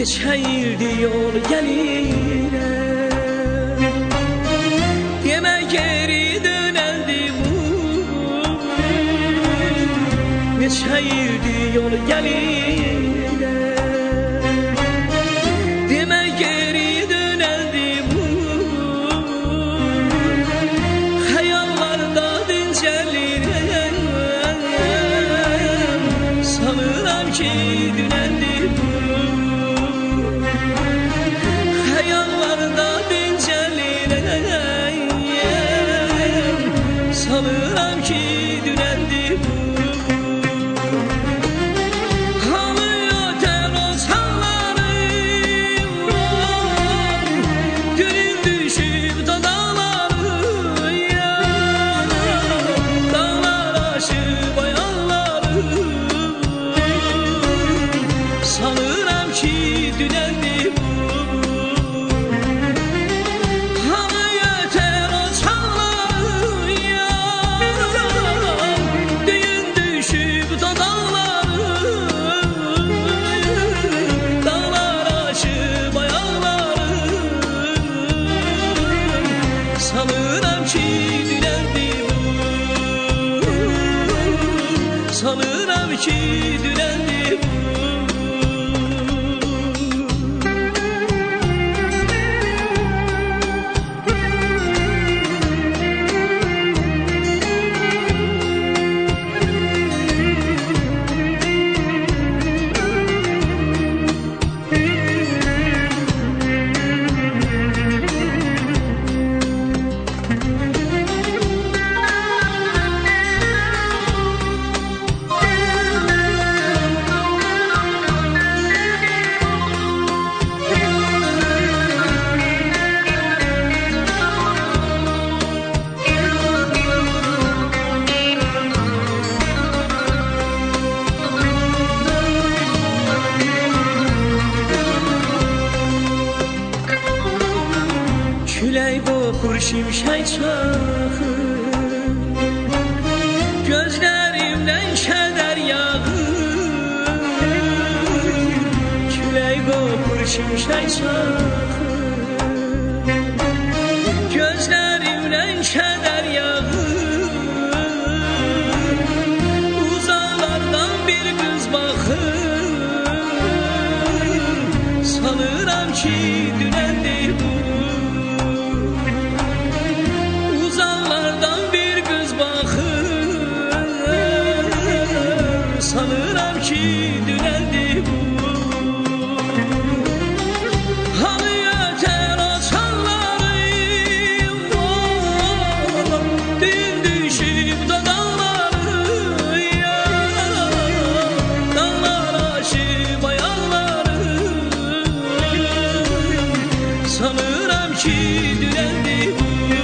neçə ildir yol gəlirəm, demə geri dönəldi bu. Neçə ildir yol gəlirəm, demə geri dönəldi bu. Xəyallarda dincəlirəm, sanıram ki dünəldi bu. Xəyallarda dincəlirəm, sanıram ki dünəldi bu. Sanıram ki dünəldi bu. Hamı yetər o çağları yan, düyün düşüb da dağları, dağlar aşıb ayaqları. Sanıram ki dünəldi bu. Sanıram ki dünəldi bu. Külək qopur şimşək çaxır, gözlərimdən kədər yağır. Külək qopur şimşək çaxır, gözlərimdən kədər yağır. Uzaqlardan bir qız baxır, sanıram ki dünəldi bu. Sanıram ki dünəldi bu. Hamı yetər o çağları yan, düyün düşüb da dağları yan, dağlar aşıb ayaqları. Sanıram ki dünəldi bu.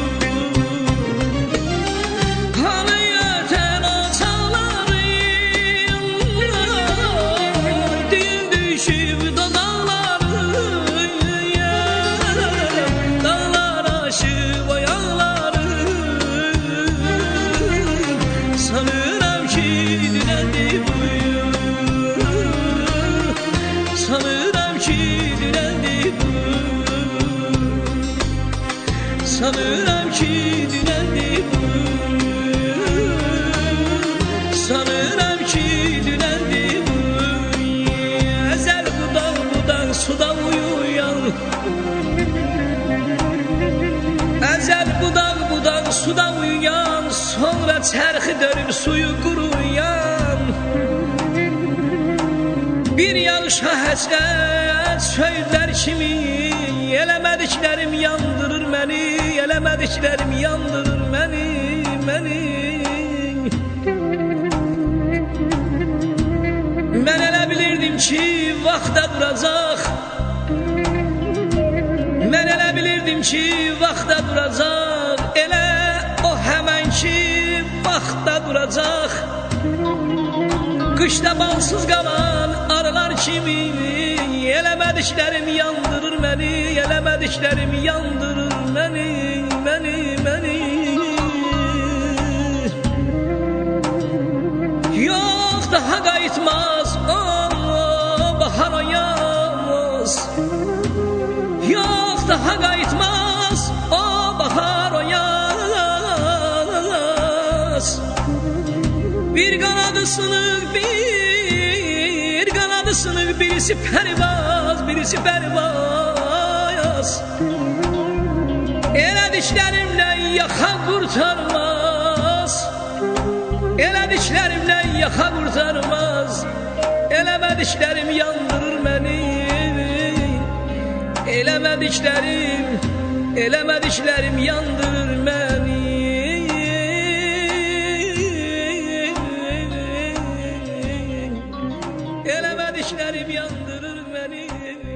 Sanıram ki dünəldi bu. Sanıram ki dünəldi bu. Sanıram ki dünəldi bu. Sanıram ki dünəldi bu. Əzəl budaq suda uyuyan, əzəl budaq suda uyuyan, sonra çərxi dönüb suyu quruyan. Bir yağışa həsrət söylər kimi, eləmədiklərim yandırır məni, eləmədiklərim yandırır məni, məni. Mən elə bilirdim ki vaxta duracaq, mən elə bilirdim ki vaxta duracaq, elə o həmən ki vaxta duracaq. Qışda balsız qalan arılar kimi, eləmədiklərim yandırır məni, eləmədiklərim yandırır məni, məni, məni. Yox daha qayıtmaz o bahar o yağmur, qayıtmaz. Yox daha qayıtmaz o bahar o yaz. Bir qanadı sınıq, bir qanadı sınıq, birisi pərvaz, birisi pərvaz. Elə dişlərimdən yaxa qurtarmaz, elə dişlərimdən yaxa qurtarmaz. Eləmə dişlərim yandırır məni, eləmə dişlərim yandırır məni. Eləmə dişlərim yandırır məni.